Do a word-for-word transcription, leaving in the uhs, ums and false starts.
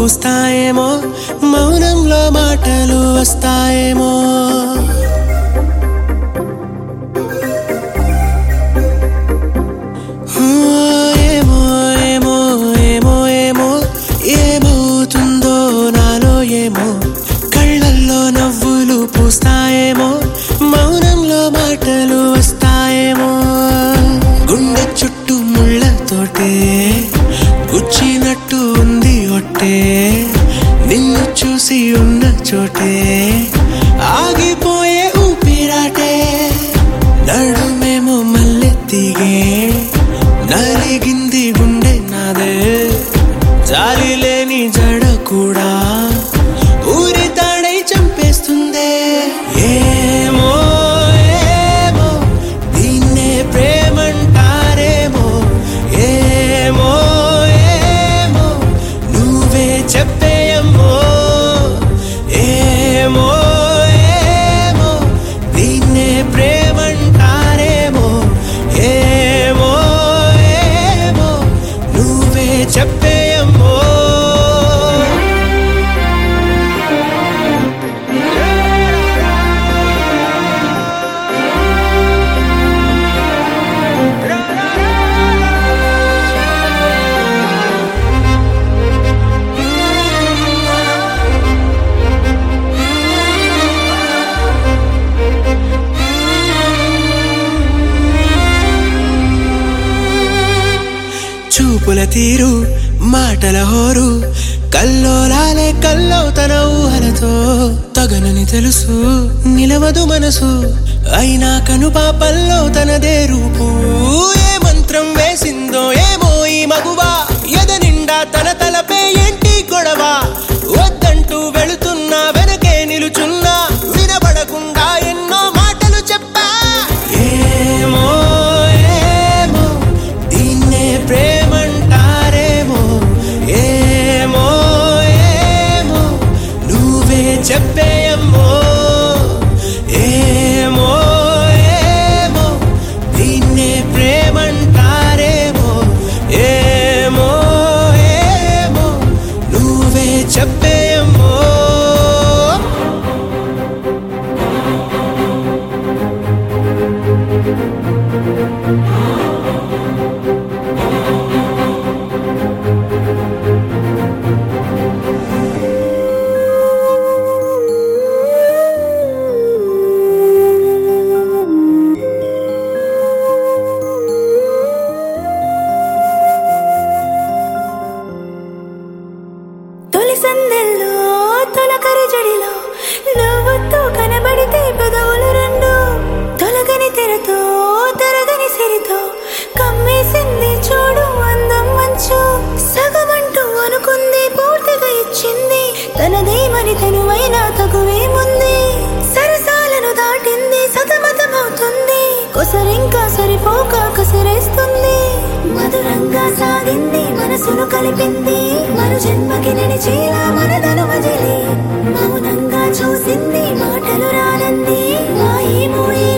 పూస్తాయేమో, మౌనంలో మాటలు వస్తాయేమో. ఏమో ఏమో ఏమో ఏమో ఏమవుతుందో నాలో ఏమో. కళ్ళల్లో నవ్వులు పూస్తాయేమో, మౌనంలో మాటలు వస్తాయేమో. గుండె చుట్టూ ముళ్ళతోటే గుచ్చినట్టు ఉంది ఒట్టే, నిన్ను చూసి ఉన్న చోటే ఆగిపోయే ఊపిరాటే. నడుమేమో మల్లెత్తిగే, నలిగింది గుండె నాదే. జాలి లేని జడ కూడా ఊరి తాడై చంపేస్తుందే. ఏమో ఏమో దీన్నే ప్రేమంటారేమో. ఏమో ఏమో నువ్వే చెప్పేయమ్మో. ఏమో ఏమో దీన్నే ప్రేమంటారేమో. ఏమో ఏమో నువ్వే చెప్పేయమ్మో. చూపుల తీరు, మాటల హోరు, కల్లోలాలే కల్లో తన ఊహలతో. తగనని తెలుసు నిలవదు మనసు, అయినా కను పాపల్లో తనదే రూపు. ఏ మంత్రం వేసిందో ఏమో ఈ మగువా, ఎద నిండా తన తలపే ఏంటి గొడవ. వద్దంటూ వెళుతున్నా వెనకే నిలుచున్నా, వినబడకుండా ఎన్నో మాటలు చెప్పా. ఏమో ఏమో దీన్నే ప్రేమంటారేమో. ఏమో ఏమో నువ్వే చెప్పేయమ్మో. ఏమో ఏమో దీన్నే ప్రేమంటారేమో. ఏమో ఏమో నువ్వే చెప్పేయమ్మో. తొలి సందెల్లో తొలకరి జడిలో నవ్వుతూ కనబడితే పెదవులు రెండు. తొలగని తెరతో తరగని సిరితో కమ్మేసింది చూడు అందం మంచు. సగమంటూ అనుకుంది పూర్తిగా ఇచ్చింది, తనదేమని తనువైనా తగువేముంది. సరసాలను దాటింది సతమతమవుతుంది, కొసరింకా సరిపోక కసరేస్తుంది. మధురంగా సాగింది మనసును కలిపింది, మరు జన్మకి నడిచేలా మనదను వదిలి. మౌనంగా చూసింది మాటలు రానంది, మా ఏమో